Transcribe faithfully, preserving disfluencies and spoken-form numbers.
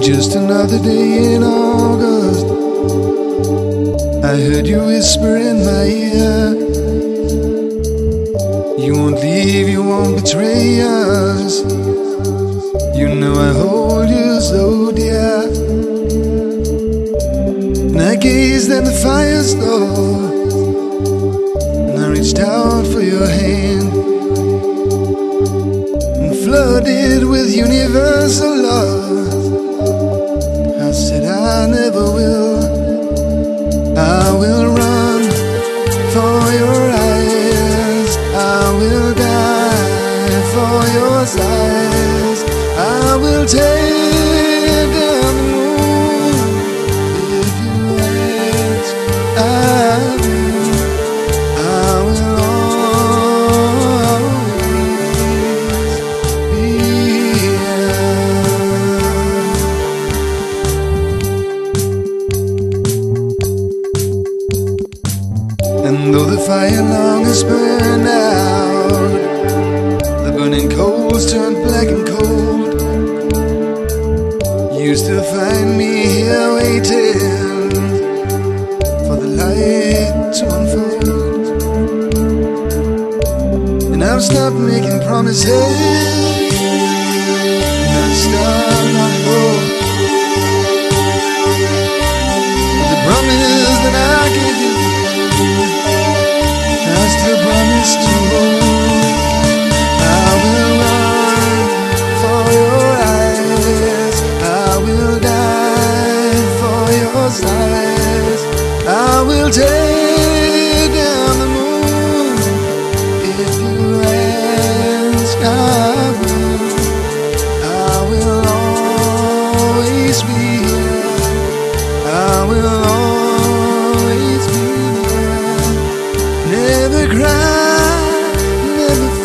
Just another day in August, I heard you whisper in my ear, you won't leave, you won't betray us. You know I hold you so dear. And I gazed at the fire's door, and I reached out for your hand, and flooded with universal love, I said I never will. I will run for your eyes, I will die for your sighs, I will take down the moon if you ask. I will, I will always be here. And though the fire long has burned out, the burning coals turned black and cold, you still find me here waiting for the light to unfold. And I've stopped making promises, and I've stopped my hope. The promise that I gave you, I still promise to hold. I will run for your eyes, I will die for your sighs, I will take down the moon if you ask. I will, I will always be here, I will always be there. Never cry, never